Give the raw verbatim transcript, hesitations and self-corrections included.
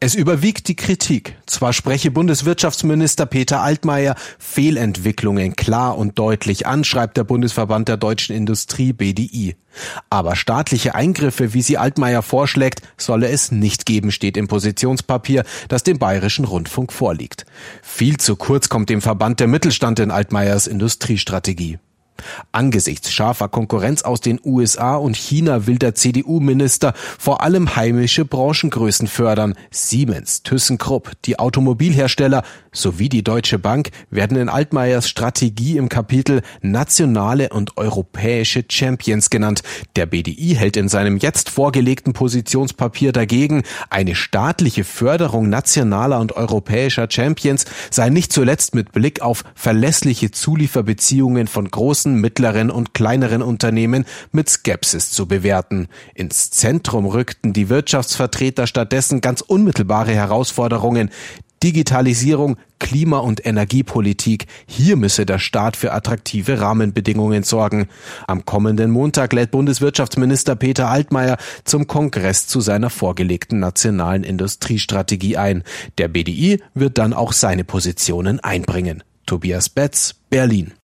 Es überwiegt die Kritik. Zwar spreche Bundeswirtschaftsminister Peter Altmaier Fehlentwicklungen klar und deutlich an, schreibt der Bundesverband der deutschen Industrie B D I. Aber staatliche Eingriffe, wie sie Altmaier vorschlägt, solle es nicht geben, steht im Positionspapier, das dem Bayerischen Rundfunk vorliegt. Viel zu kurz kommt dem Verband der Mittelstand in Altmaiers Industriestrategie. Angesichts scharfer Konkurrenz aus den U S A und China will der C D U-Minister vor allem heimische Branchengrößen fördern. Siemens, ThyssenKrupp, die Automobilhersteller sowie die Deutsche Bank werden in Altmaiers Strategie im Kapitel nationale und europäische Champions genannt. Der B D I hält in seinem jetzt vorgelegten Positionspapier dagegen, eine staatliche Förderung nationaler und europäischer Champions sei nicht zuletzt mit Blick auf verlässliche Zulieferbeziehungen von großen, mittleren und kleineren Unternehmen mit Skepsis zu bewerten. Ins Zentrum rückten die Wirtschaftsvertreter stattdessen ganz unmittelbare Herausforderungen: Digitalisierung, Klima- und Energiepolitik. Hier müsse der Staat für attraktive Rahmenbedingungen sorgen. Am kommenden Montag lädt Bundeswirtschaftsminister Peter Altmaier zum Kongress zu seiner vorgelegten nationalen Industriestrategie ein. Der B D I wird dann auch seine Positionen einbringen. Tobias Betz, Berlin.